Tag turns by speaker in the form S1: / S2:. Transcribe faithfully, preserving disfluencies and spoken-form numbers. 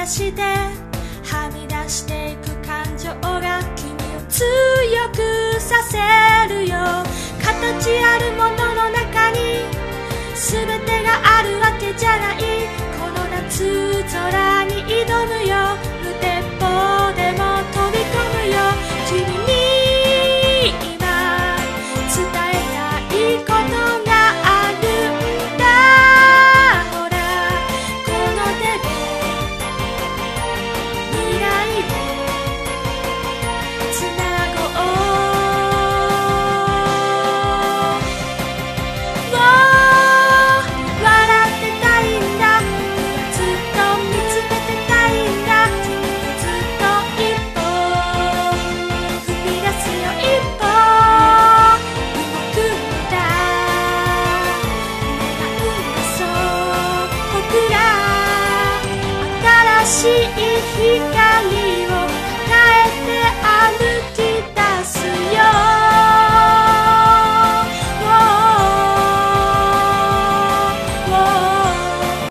S1: してはみ出していく感情が君を強くさせるよ。形あるものの中に全てがあるわけじゃない。この夏空に挑むよ。無鉄砲でも飛び込むよ。君に今伝えたいことがあるんだ。ほらこの手で未来でつなごう。笑ってたいんだ。ずっと見つめてたいんだ。ずっと一歩踏み出すよ。一歩動くんだ。願うんだそう僕ら新しい光を